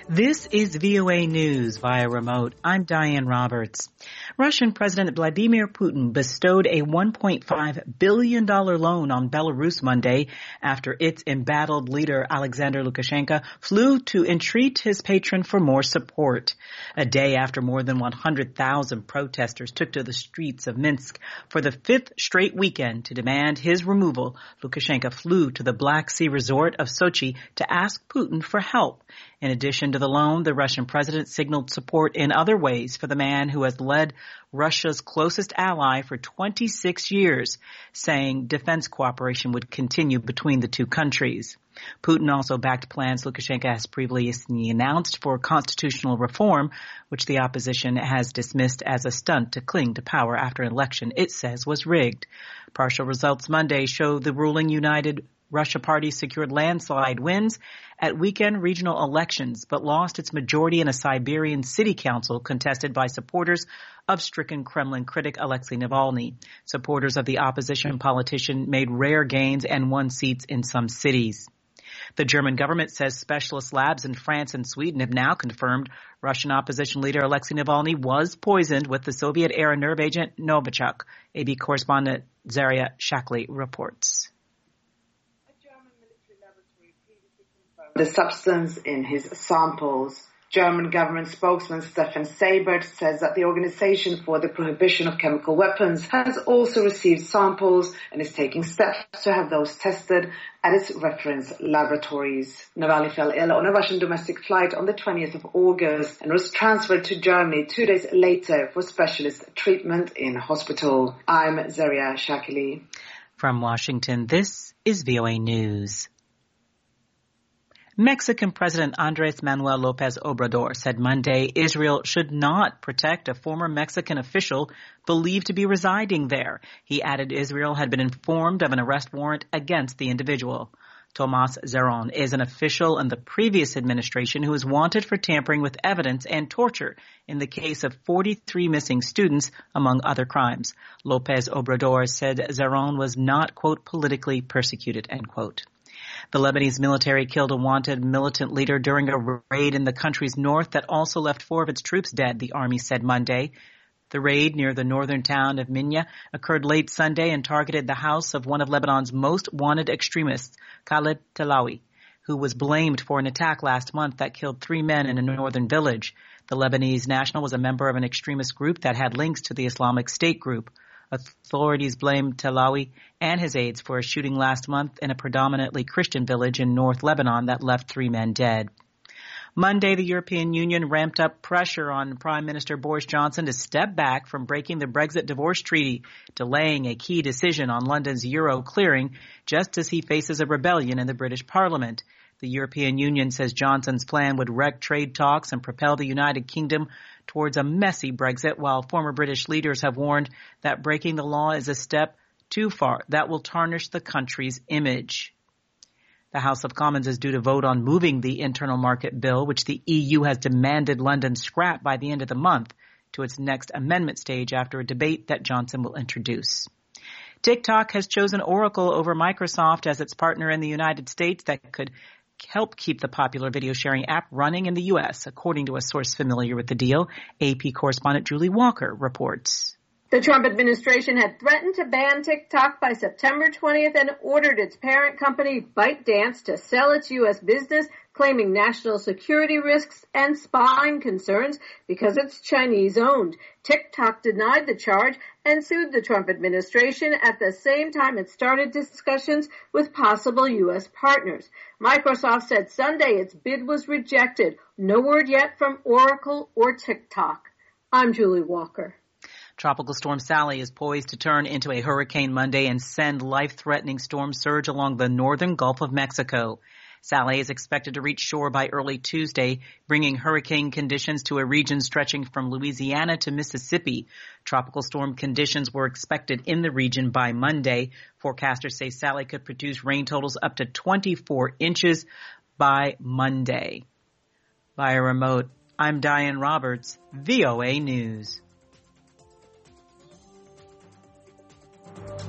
This is VOA News via remote. I'm Diane Roberts. Russian President Vladimir Putin bestowed a $1.5 billion loan on Belarus Monday after its embattled leader Alexander Lukashenko flew to entreat his patron for more support. A day after more than 100,000 protesters took to the streets of Minsk for the fifth straight weekend to demand his removal, Lukashenko flew to the Black Sea resort of Sochi to ask Putin for help. In addition to the loan, the Russian president signaled support in other ways for the man who has led Russia's closest ally for 26 years, saying defense cooperation would continue between the two countries. Putin also backed plans Lukashenko has previously announced for constitutional reform, which the opposition has dismissed as a stunt to cling to power after an election it says was rigged. Partial results Monday show the ruling United Russia party secured landslide wins at weekend regional elections, but lost its majority in a Siberian city council contested by supporters of stricken Kremlin critic Alexei Navalny. Supporters of the opposition politician made rare gains and won seats in some cities. The German government says specialist labs in France and Sweden have now confirmed Russian opposition leader Alexei Navalny was poisoned with the Soviet-era nerve agent Novichok. AB correspondent Zaria Shakli reports. The substance in his samples. German government spokesman Stefan Seibert says that the Organization for the Prohibition of Chemical Weapons has also received samples and is taking steps to have those tested at its reference laboratories. Navalny fell ill on a Russian domestic flight on the 20th of August and was transferred to Germany 2 days later for specialist treatment in hospital. I'm Zaria Shakili. From Washington, this is VOA News. Mexican President Andrés Manuel López Obrador said Monday Israel should not protect a former Mexican official believed to be residing there. He added Israel had been informed of an arrest warrant against the individual. Tomás Zerón is an official in the previous administration who is wanted for tampering with evidence and torture in the case of 43 missing students, among other crimes. López Obrador said Zerón was not, quote, politically persecuted, end quote. The Lebanese military killed a wanted militant leader during a raid in the country's north that also left 4 of its troops dead, the army said Monday. The raid near the northern town of Minya occurred late Sunday and targeted the house of one of Lebanon's most wanted extremists, Khaled Talawi, who was blamed for an attack last month that killed 3 men in a northern village. The Lebanese national was a member of an extremist group that had links to the Islamic State group. Authorities blamed Talawi and his aides for a shooting last month in a predominantly Christian village in North Lebanon that left 3 men dead. Monday, the European Union ramped up pressure on Prime Minister Boris Johnson to step back from breaking the Brexit divorce treaty, delaying a key decision on London's euro clearing just as he faces a rebellion in the British Parliament. The European Union says Johnson's plan would wreck trade talks and propel the United Kingdom towards a messy Brexit, while former British leaders have warned that breaking the law is a step too far that will tarnish the country's image. The House of Commons is due to vote on moving the internal market bill, which the EU has demanded London scrap by the end of the month, to its next amendment stage after a debate that Johnson will introduce. TikTok has chosen Oracle over Microsoft as its partner in the United States that could help keep the popular video sharing app running in the U.S., according to a source familiar with the deal. AP correspondent Julie Walker reports. The Trump administration had threatened to ban TikTok by September 20th and ordered its parent company, ByteDance, to sell its U.S. business, claiming national security risks and spying concerns because it's Chinese-owned. TikTok denied the charge and sued the Trump administration at the same time it started discussions with possible U.S. partners. Microsoft said Sunday its bid was rejected. No word yet from Oracle or TikTok. I'm Julie Walker. Tropical Storm Sally is poised to turn into a hurricane Monday and send life-threatening storm surge along the northern Gulf of Mexico. Sally is expected to reach shore by early Tuesday, bringing hurricane conditions to a region stretching from Louisiana to Mississippi. Tropical storm conditions were expected in the region by Monday. Forecasters say Sally could produce rain totals up to 24 inches by Monday. Via remote, I'm Diane Roberts, VOA News.